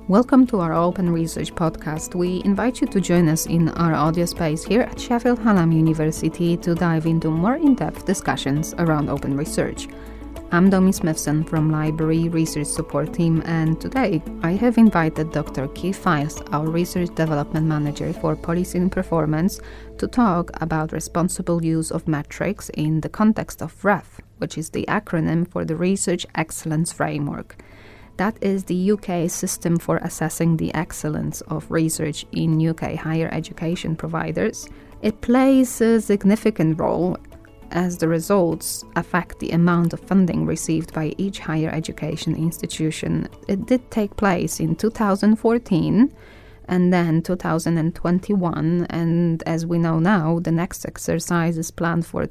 Welcome to our Open Research podcast. We invite you to join us in our audio space here at Sheffield Hallam University to dive into more in-depth discussions around open research. I'm Domi Smithson from Library Research Support Team, and today I have invited Dr. Keith Files, our Research Development Manager for Policy and Performance, to talk about responsible use of metrics in the context of REF, which is the acronym for the Research Excellence Framework. That is the UK system for assessing the excellence of research in UK higher education providers. It plays a significant role as the results affect the amount of funding received by each higher education institution. It did take place in 2014 and then 2021, and as we know now, the next exercise is planned for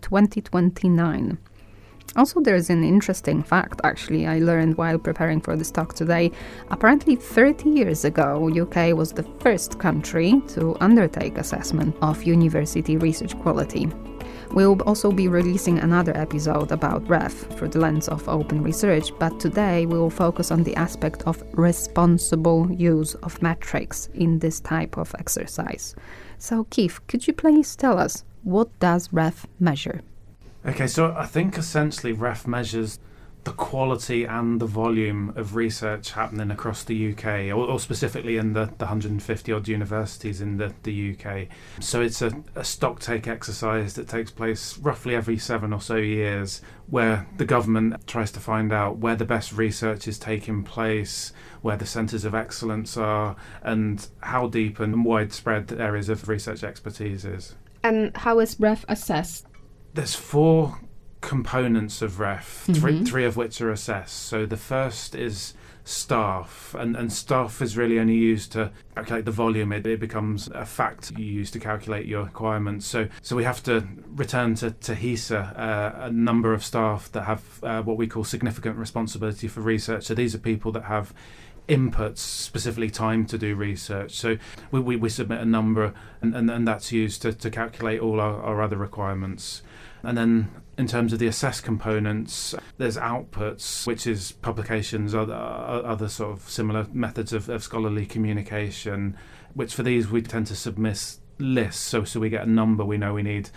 2029. Also, there's an interesting fact, actually, I learned while preparing for this talk today. Apparently, 30 years ago, UK was the first country to undertake assessment of university research quality. We'll also be releasing another episode about REF through the lens of open research, but today we will focus on the aspect of responsible use of metrics in this type of exercise. So, Keith, could you please tell us, what does REF measure? Okay, so I think essentially REF measures the quality and the volume of research happening across the UK, or specifically in the 150 odd universities in the UK. So it's a stock take exercise that takes place roughly every 7 or so years, where the government tries to find out where the best research is taking place, where the centres of excellence are, and how deep and widespread areas of research expertise is. And how is REF assessed? There's 4 components of REF, three of which are assessed. So the first is staff, and staff is really only used to calculate the volume. It becomes a fact you use to calculate your requirements. So we have to return to HESA a number of staff that have what we call significant responsibility for research. So these are people that have inputs, specifically time to do research. So we submit a number, and that's used to calculate all our other requirements. And then in terms of the assess components, there's outputs, which is publications, other sort of similar methods of scholarly communication, which for these we tend to submit lists. So we get a number. We know we need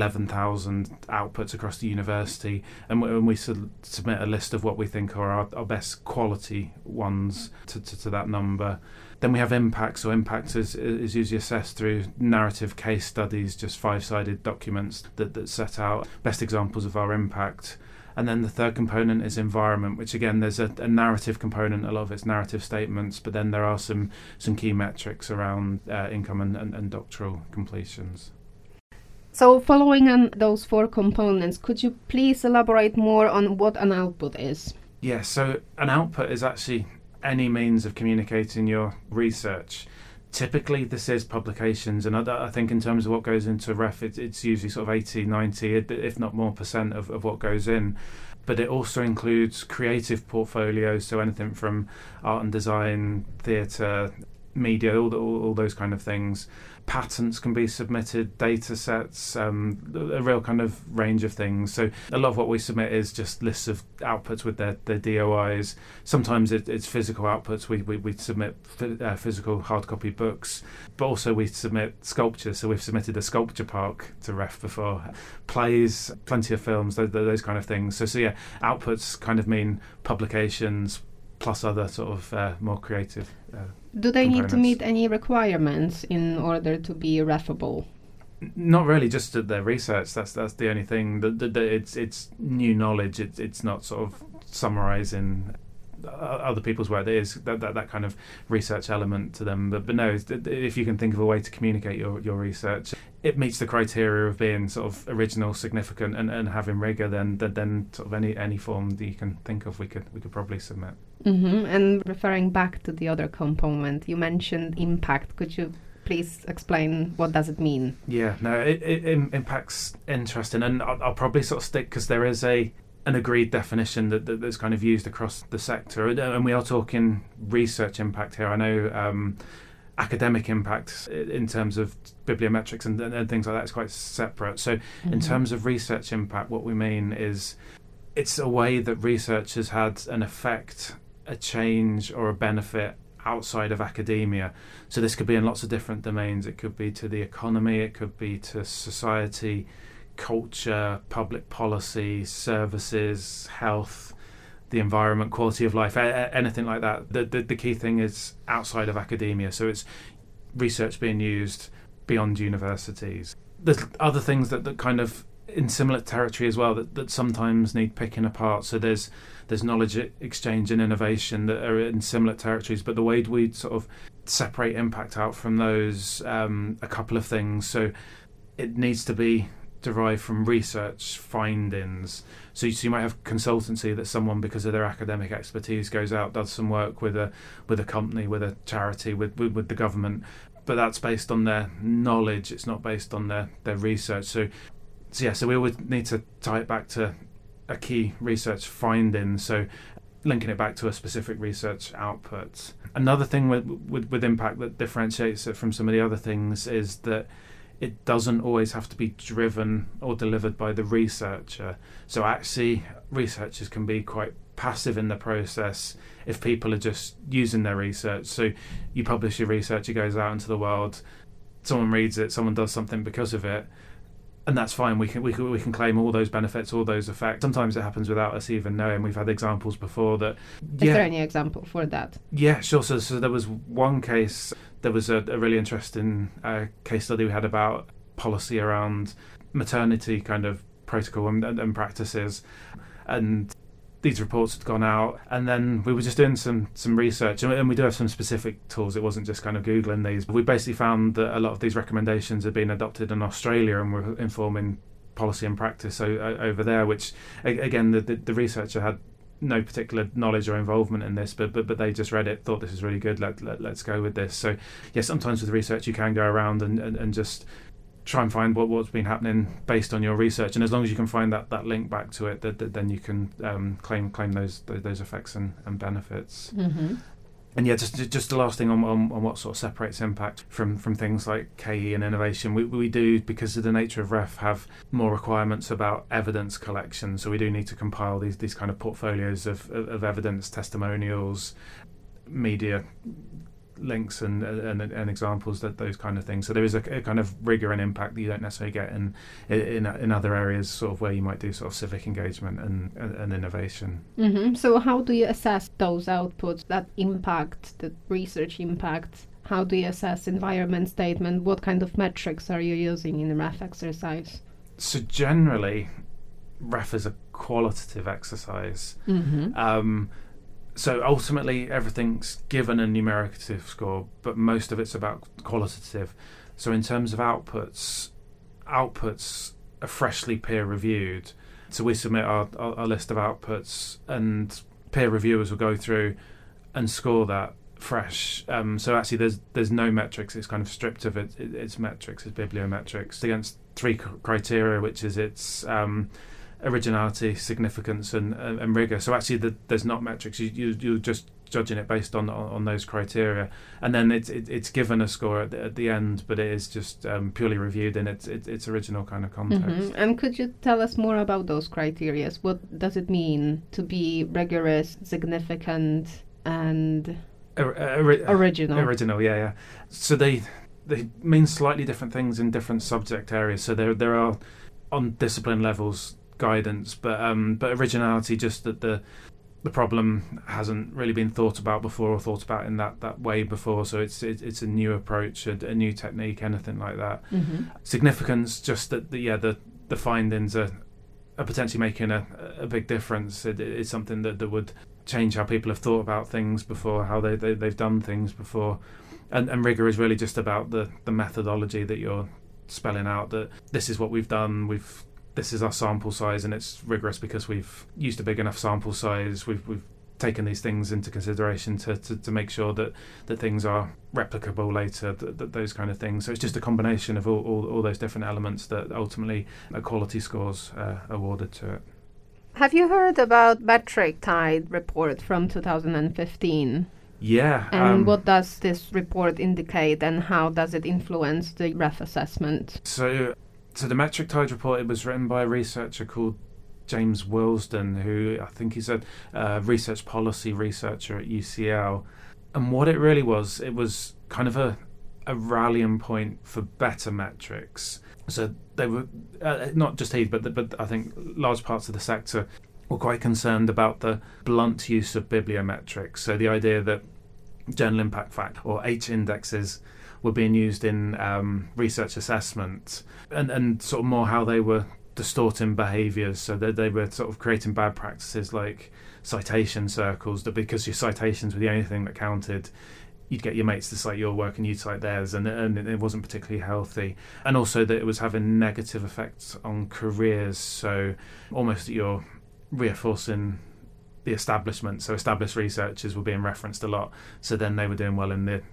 11,000 outputs across the university, and we submit a list of what we think are our best quality ones to that number. Then we have impact. So impact is usually assessed through narrative case studies, just 5-sided documents that set out best examples of our impact. And then the third component is environment, which again, there's a narrative component, a lot of it's narrative statements, but then there are some key metrics around income and doctoral completions. So following on those 4 components, could you please elaborate more on what an output is? Yeah, so an output is actually any means of communicating your research. Typically this is publications, and I think in terms of what goes into REF, it's usually sort of 80, 90, if not more % of what goes in. But it also includes creative portfolios, so anything from art and design, theatre, media, all those kind of things. Patents can be submitted, data sets, a real kind of range of things. So a lot of what we submit is just lists of outputs with their DOIs. Sometimes it's physical outputs. We submit physical hard copy books, but also we submit sculptures. So we've submitted a sculpture park to REF before. Plays, plenty of films, those kind of things. So yeah, outputs kind of mean publications plus other sort of more creative Do they components. need to meet any requirements in order to be REFable? Not really, just their research. That's the only thing. It's new knowledge. It's not sort of summarising other people's work. There is that kind of research element to them. But no, if you can think of a way to communicate your research, it meets the criteria of being sort of original, significant, and having rigour. Then sort of any form that you can think of, we could probably submit. Mm-hmm. And referring back to the other component, you mentioned impact. Could you please explain what does it mean? Yeah, no, it impact's interesting, and I'll probably sort of stick because there is an agreed definition that's kind of used across the sector, and we are talking research impact here. I know academic impact in terms of bibliometrics and things like that is quite separate. So in terms of research impact, what we mean is it's a way that research has had an effect, a change or a benefit outside of academia. So this could be in lots of different domains. It could be to the economy, it could be to society, culture, public policy, services, health, the environment, quality of life, anything like that. The key thing is outside of academia. So it's research being used beyond universities. There's other things that kind of in similar territory as well that sometimes need picking apart. So there's knowledge exchange and innovation that are in similar territories, but the way we sort of separate impact out from those, a couple of things. So it needs to be derived from research findings. So you might have consultancy that someone, because of their academic expertise, goes out, does some work with a company, with a charity, with the government, but that's based on their knowledge. It's not based on their research. So we would need to tie it back to a key research finding, so linking it back to a specific research output. Another thing with impact that differentiates it from some of the other things is that it doesn't always have to be driven or delivered by the researcher. So actually, researchers can be quite passive in the process if people are just using their research. So you publish your research, it goes out into the world, someone reads it, someone does something because of it, and that's fine. We can claim all those benefits, all those effects. Sometimes it happens without us even knowing. We've had examples before that. Is there any example for that? Yeah, sure. So there was one case. There was a really interesting case study we had about policy around maternity kind of protocol and practices, and these reports had gone out, and then we were just doing some research, and we do have some specific tools. It wasn't just kind of Googling these. We basically found that a lot of these recommendations had been adopted in Australia and were informing policy and practice over there, which, again, the researcher had no particular knowledge or involvement in this, but they just read it, thought this is really good, let's go with this. So yeah, sometimes with research you can go around and just try and find what's been happening based on your research, and as long as you can find that link back to it, then you can claim those effects and benefits. Mm-hmm. And yeah, just the last thing on what sort of separates impact from things like KE and innovation. We do, because of the nature of REF, have more requirements about evidence collection. So we do need to compile these kind of portfolios of evidence, testimonials, media links and examples, those kind of things. So there is a kind of rigor and impact that you don't necessarily get in other areas, sort of where you might do sort of civic engagement and innovation. Mm-hmm. So how do you assess those outputs, that impact, the research impact? How do you assess environment statement? What kind of metrics are you using in the REF exercise? So generally, REF is a qualitative exercise. Mm-hmm. So ultimately, everything's given a numerical score, but most of it's about qualitative. So in terms of outputs are freshly peer-reviewed. So we submit our list of outputs, and peer reviewers will go through and score that fresh. So actually, there's no metrics. It's kind of stripped of its metrics, its bibliometrics, against three criteria, which is its originality, significance, and rigor. So actually, there's not metrics. You're just judging it based on those criteria, and then it's given a score at the end, but it is just purely reviewed in its original kind of context. Mm-hmm. And could you tell us more about those criteria? What does it mean to be rigorous, significant, and original? Original, yeah. So they mean slightly different things in different subject areas. So there are, on discipline levels, guidance, but originality, just that the problem hasn't really been thought about before, or thought about in that way before. So it's a new approach, a new technique, anything like that. Mm-hmm. Significance, just that the findings are potentially making a big difference. It's something that would change how people have thought about things before, how they've done things before. And rigor is really just about the methodology that you're spelling out, that this is what we've done, this is our sample size, and it's rigorous because we've used a big enough sample size. We've taken these things into consideration to make sure that things are replicable later, those kind of things. So it's just a combination of all those different elements that ultimately a quality scores awarded to it. Have you heard about Metric Tide report from 2015? Yeah. And what does this report indicate, and how does it influence the REF assessment? So the Metric Tide report, it was written by a researcher called James Wilsden, who I think he's a research policy researcher at UCL. And what it really was, it was kind of a rallying point for better metrics. So they were, not just Heath, but I think large parts of the sector were quite concerned about the blunt use of bibliometrics. So the idea that journal impact factor, or H indexes, were being used in research assessment, and sort of more how they were distorting behaviours. So that they were sort of creating bad practices like citation circles, that because your citations were the only thing that counted, you'd get your mates to cite your work and you'd cite theirs, and it wasn't particularly healthy. And also that it was having negative effects on careers, so almost that you're reinforcing the establishment. So established researchers were being referenced a lot, so then they were doing well in the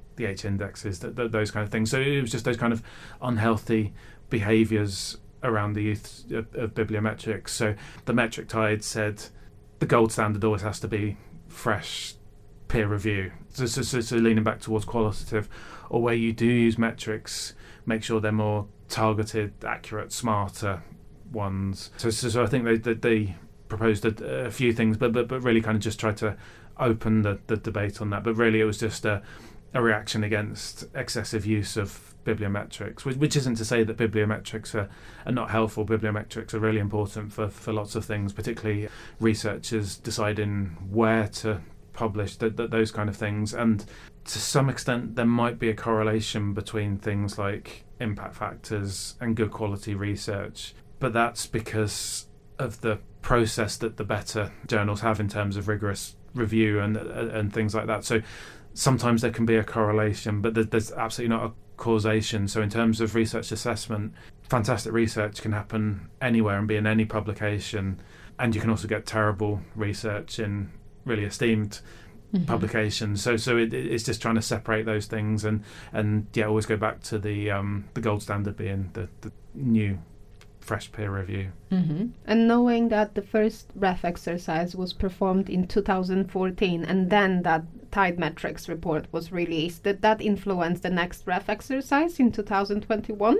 H indexes, those kind of things. So it was just those kind of unhealthy behaviours around the use of bibliometrics. So the Metric Tide said the gold standard always has to be fresh peer review. So leaning back towards qualitative, or where you do use metrics, make sure they're more targeted, accurate, smarter ones. So I think they proposed a few things, but really kind of just tried to open the debate on that. But really it was just a reaction against excessive use of bibliometrics, which isn't to say that bibliometrics are not helpful. Bibliometrics are really important for lots of things, particularly researchers deciding where to publish, those kind of things. And to some extent there might be a correlation between things like impact factors and good quality research, but that's because of the process that the better journals have in terms of rigorous review and things like that. So sometimes there can be a correlation, but there's absolutely not a causation. So in terms of research assessment, fantastic research can happen anywhere and be in any publication, and you can also get terrible research in really esteemed publications. So it's just trying to separate those things, and always go back to the gold standard being the new fresh peer review. And knowing that the first REF exercise was performed in 2014, and then that Tide Metrics report was released, did that influence the next REF exercise in 2021?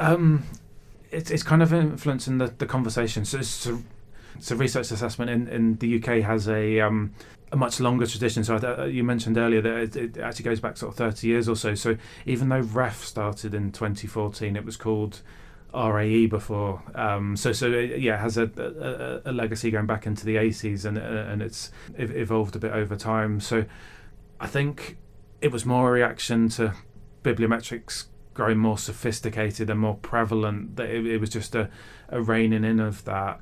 It's kind of influencing the conversation. So research assessment in the UK has a much longer tradition. So you mentioned earlier that it actually goes back sort of 30 years or so. So even though REF started in 2014, it was called RAE before. It has a legacy going back into the 80s, and it's evolved a bit over time. So I think it was more a reaction to bibliometrics growing more sophisticated and more prevalent, that it was just a reining in of that.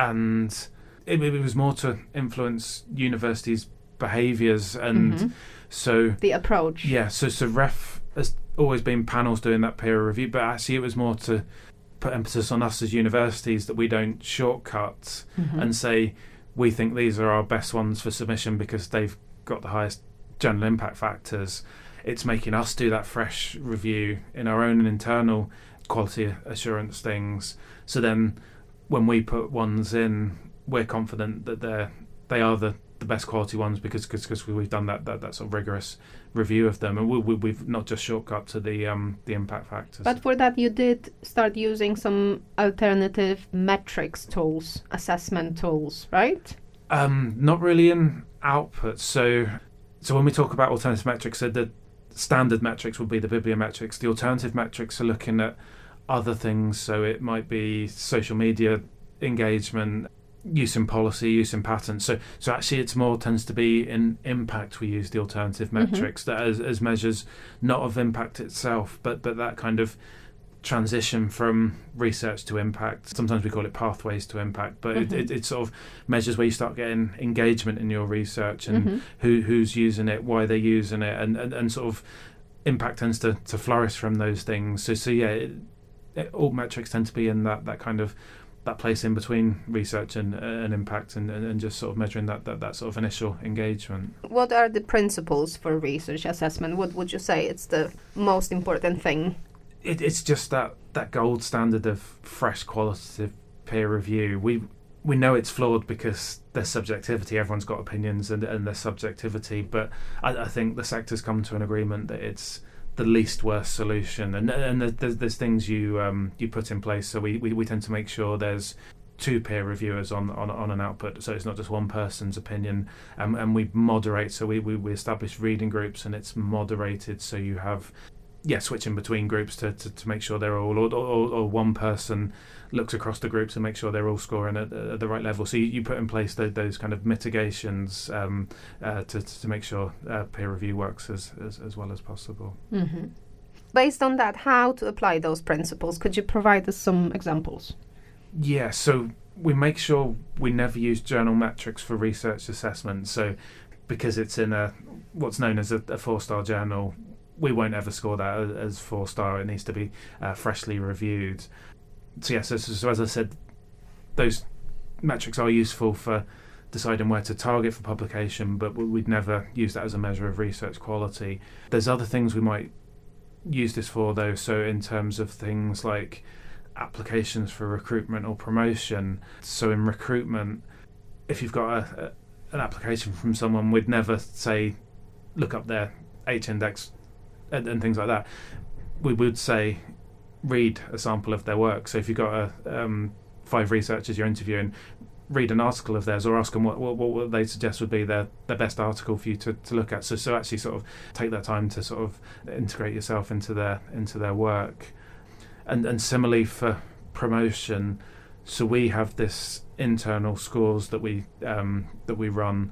And it was more to influence universities' behaviours, and so the approach. Yeah, so REF has always been panels doing that peer review, but actually it was more to put emphasis on us as universities, that we don't shortcut and say we think these are our best ones for submission because they've got the highest journal impact factors. It's making us do that fresh review in our own internal quality assurance things. So then when we put ones in, we're confident that they are the best quality ones because we've done that sort of rigorous review of them, and we've not just shortcut to the impact factors. But for that you did start using some alternative metrics tools, assessment tools, right? Not really in output. So when we talk about alternative metrics, so the standard metrics would be the bibliometrics. The alternative metrics are looking at other things, so it might be social media engagement, use in policy, use in patents. So actually it's more tends to be in impact we use the alternative metrics, that as measures not of impact itself, but that kind of transition from research to impact. Sometimes we call it pathways to impact, but it's sort of measures where you start getting engagement in your research, and who's using it, why they're using it, and sort of impact tends to flourish from those things. So all metrics tend to be in that kind of that place in between research and impact, and just sort of measuring that sort of initial engagement. What are the principles for research assessment? What would you say it's the most important thing? It's just that gold standard of fresh qualitative peer review. We know it's flawed because there's subjectivity. Everyone's got opinions and there's subjectivity, but I think the sector's come to an agreement that it's the least worst solution, and there's things you put in place. So we tend to make sure there's two peer reviewers on an output, so it's not just one person's opinion, and we moderate, so we establish reading groups, and it's moderated, so you have switching between groups to make sure they're all, or one person looks across the groups and makes sure they're all scoring at the right level. So you put in place those kind of mitigations to make sure peer review works as well as possible. Mm-hmm. Based on that, how to apply those principles? Could you provide us some examples? Yeah, so we make sure we never use journal metrics for research assessment. So because it's in what's known as a 4-star journal, we won't ever score that as 4-star. It needs to be freshly reviewed. So as I said, those metrics are useful for deciding where to target for publication, but we'd never use that as a measure of research quality. There's other things we might use this for, though. So in terms of things like applications for recruitment or promotion. So in recruitment, if you've got an application from someone, we'd never say, look up their H-index and things like that. We would say, read a sample of their work. So if you've got 5 researchers you're interviewing, read an article of theirs, or ask them what they suggest would be their best article for you to look at. So actually sort of take that time to sort of integrate yourself into their work. And similarly for promotion, so we have this internal scores that we run,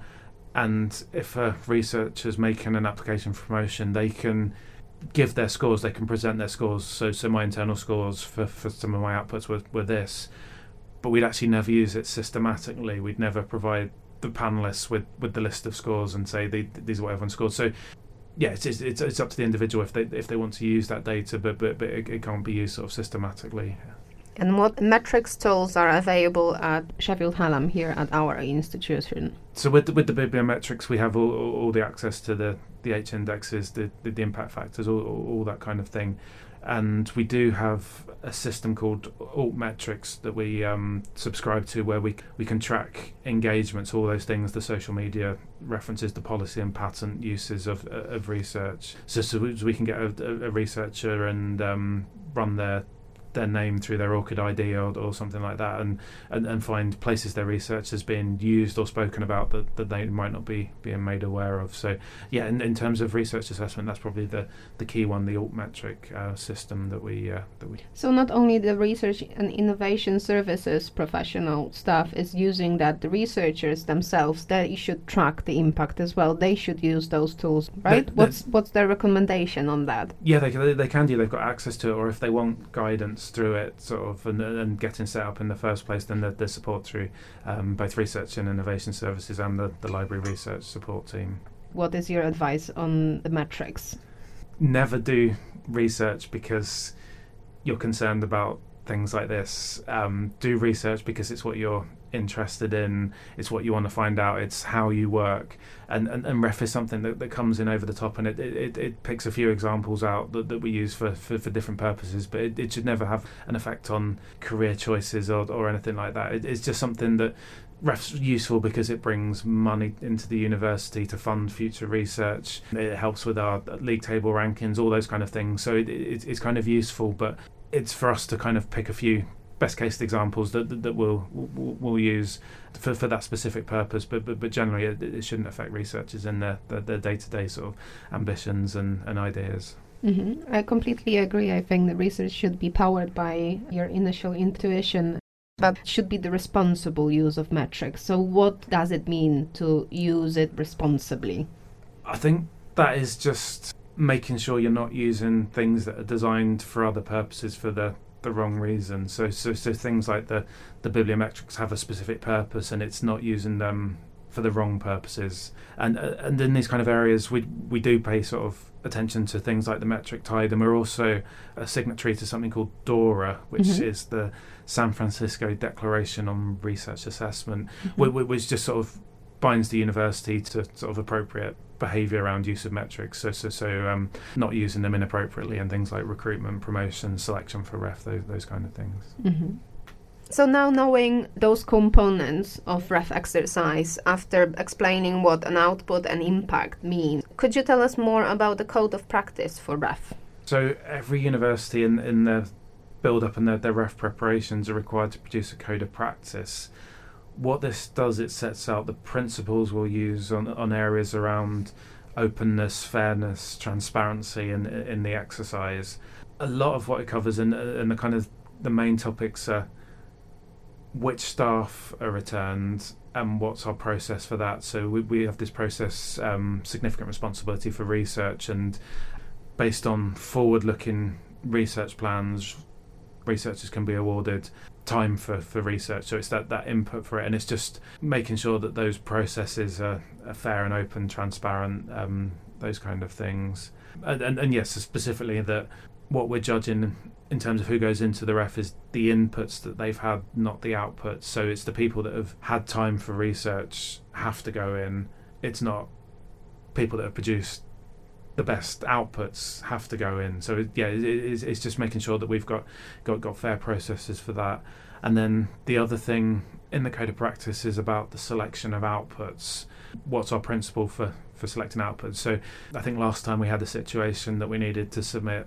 and if a researcher's making an application for promotion, they can give their scores, they can present their scores. So my internal scores for some of my outputs were this, but we'd actually never use it systematically. We'd never provide the panelists with the list of scores and say these are what everyone scored. So yeah, it's up to the individual if they want to use that data, but it can't be used sort of systematically. And what metrics tools are available at Sheffield Hallam here at our institution? So with the bibliometrics, we have all the access to the H-indexes, the impact factors, all that kind of thing. And we do have a system called Altmetrics that we subscribe to, where we can track engagements, all those things, the social media references, the policy and patent uses of research. So we can get a researcher and run their name through their ORCID ID or something like that, and find places their research has been used or spoken about that they might not be being made aware of. So yeah, in terms of research assessment, that's probably the key one, the Altmetric system that we. So not only the research and innovation services professional staff is using that, the researchers themselves, they should track the impact as well. They should use those tools, right? What's their recommendation on that? Yeah, they can do. They've got access to it, or if they want guidance through it, sort of, and getting set up in the first place, then there's support through both research and innovation services and the library research support team. What is your advice on the metrics? Never do research because you're concerned about things like this. Do research because it's what you're interested in, it's what you want to find out, it's how you work, and REF is something that comes in over the top, and it picks a few examples out that we use for different purposes, but it should never have an effect on career choices or anything like that. It's just something that REF's useful because it brings money into the university to fund future research. It helps with our league table rankings, all those kind of things. So it's kind of useful, but it's for us to kind of pick a few best case examples that we'll use for that specific purpose, but generally it shouldn't affect researchers in their day-to-day sort of ambitions and ideas. Mm-hmm. I completely agree. I think the research should be powered by your initial intuition, but should be the responsible use of metrics. So what does it mean to use it responsibly? I think that is just making sure you're not using things that are designed for other purposes for the wrong reason. So things like the bibliometrics have a specific purpose, and it's not using them for the wrong purposes. And in these kind of areas, we do pay sort of attention to things like the metric tide, and we're also a signatory to something called DORA, which is the San Francisco Declaration on Research Assessment, which just sort of binds the university to sort of appropriate behaviour around use of metrics, so not using them inappropriately, and things like recruitment, promotion, selection for REF, those kind of things. Mm-hmm. So now, knowing those components of REF exercise, after explaining what an output and impact mean, could you tell us more about the code of practice for REF? So every university in their build-up and their ref preparations are required to produce a code of practice. What this does, it sets out the principles we'll use on areas around openness, fairness, transparency in the exercise. A lot of what it covers and the kind of the main topics are which staff are returned and what's our process for that. So we have this process, significant responsibility for research, and based on forward-looking research plans, researchers can be awarded time for research. So it's that input for it, and it's just making sure that those processes are fair and open, transparent, those kind of things. And yes, specifically that what we're judging in terms of who goes into the ref is the inputs that they've had, not the outputs. So it's the people that have had time for research have to go in. It's not people that have produced the best outputs have to go in. So it's just making sure that we've got fair processes for that. And then the other thing in the code of practice is about the selection of outputs. What's our principle for selecting outputs? So I think last time we had a situation that we needed to submit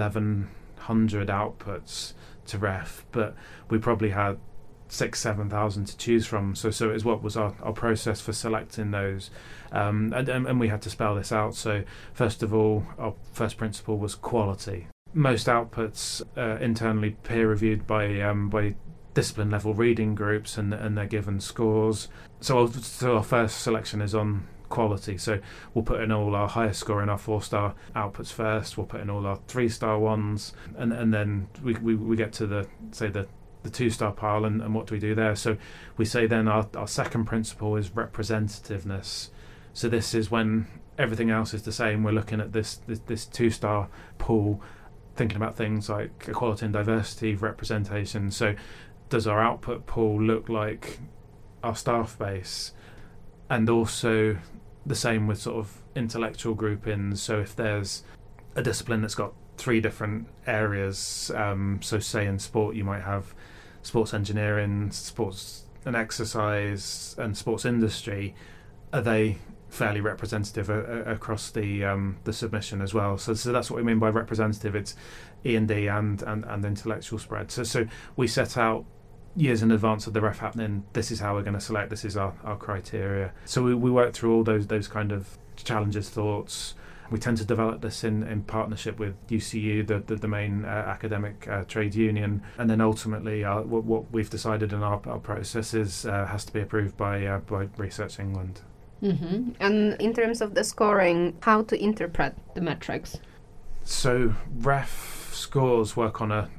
1,100 outputs to ref, but we probably had 6,000-7,000 to choose from. So it was what was our process for selecting those, and we had to spell this out. So first of all, our first principle was quality. Most outputs internally peer reviewed by discipline level reading groups, and they're given scores. So our first selection is on quality. So we'll put in all our highest score in our 4-star outputs first. We'll put in all our 3-star ones, and then we get to the 2-star pile, and what do we do there? So we say then our second principle is representativeness. So this is when everything else is the same. We're looking at this 2-star pool, thinking about things like equality and diversity, representation. So does our output pool look like our staff base? And also the same with sort of intellectual groupings. So if there's a discipline that's got 3 different areas, so say in sport you might have sports engineering, sports and exercise, and sports industry, are they fairly representative across the submission as well? So that's what we mean by representative. It's E&D and intellectual spread. So we set out years in advance of the ref happening, this is how we're going to select, this is our criteria. So we work through all those kind of challenges, thoughts. We tend to develop this in partnership with UCU, the main academic trade union, and then ultimately what we've decided in our processes has to be approved by Research England. Mm-hmm. And in terms of the scoring, how to interpret the metrics? So ref scores work on a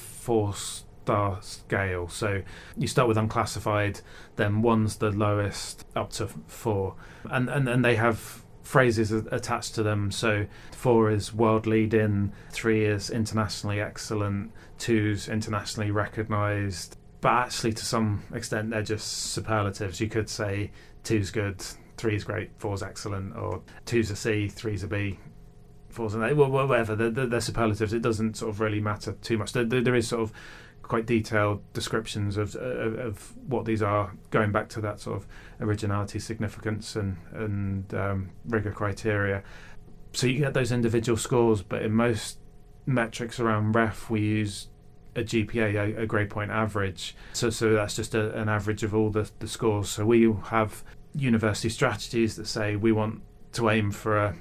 4-star scale. So you start with unclassified, then 1's the lowest, up to 4, and they have phrases attached to them. So 4 is world leading, 3 is internationally excellent, 2's internationally recognised. But actually, to some extent, they're just superlatives. You could say 2's good, 3's great, 4's excellent, or 2's a C, 3's a B, 4's an A, whatever. They're superlatives. It doesn't sort of really matter too much. There is sort of quite detailed descriptions of what these are, going back to that sort of originality, significance, and rigor criteria. So you get those individual scores, but in most metrics around ref, we use a GPA, a grade point average. So that's just an average of all the scores. So we have university strategies that say we want to aim for a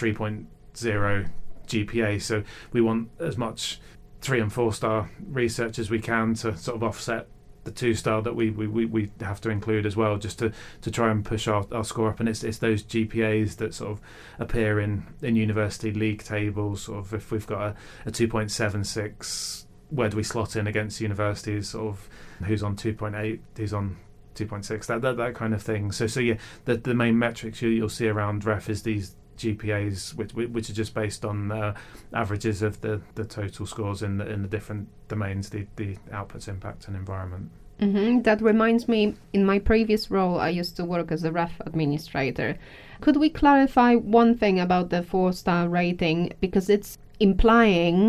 3.0 GPA. So we want as much 3 and 4-star research as we can to sort of offset the 2-star that we have to include as well, just to try and push our score up. And it's those GPAs that sort of appear in university league tables. Sort of if we've got a 2.76, where do we slot in against universities? Sort of who's on 2.8, who's on 2.6, that kind of thing. So yeah, the main metrics you'll see around ref is these GPAs, which are just based on averages of the total scores in the different domains, the outputs, impact, and environment. Mm-hmm. That reminds me, in my previous role, I used to work as a ref administrator. Could we clarify one thing about the 4-star rating? Because it's implying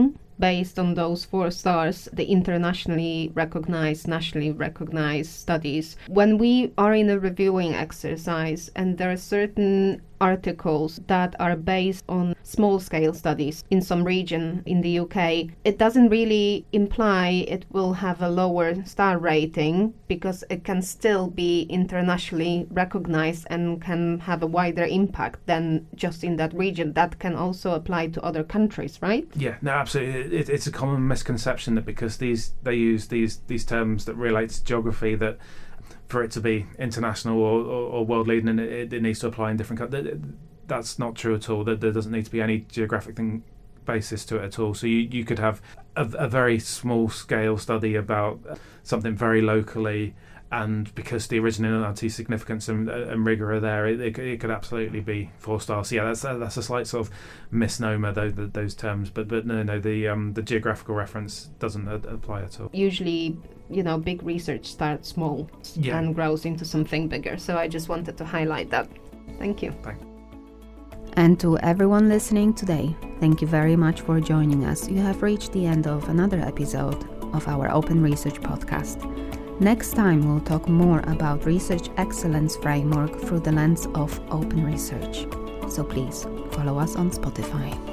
based on those 4 stars, the internationally recognized, nationally recognized studies. When we are in a reviewing exercise and there are certain articles that are based on small-scale studies in some region in the UK, it doesn't really imply it will have a lower star rating because it can still be internationally recognized and can have a wider impact than just in that region. That can also apply to other countries, right? Yeah, no, absolutely. It's a common misconception that because they use these terms that relate to geography, that for it to be international or world leading, it needs to apply in different countries. That's not true at all. There doesn't need to be any geographic basis to it at all. So you could have a very small scale study about something very locally, and because the originality, significance and rigour are there, it could absolutely be 4 stars. So yeah, that's a slight sort of misnomer, those terms. But no, the geographical reference doesn't apply at all. Usually, big research starts small and grows into something bigger. So I just wanted to highlight that. Thank you. Thanks. And to everyone listening today, thank you very much for joining us. You have reached the end of another episode of our Open Research podcast. Next time, we'll talk more about research excellence framework through the lens of open research. So please follow us on Spotify.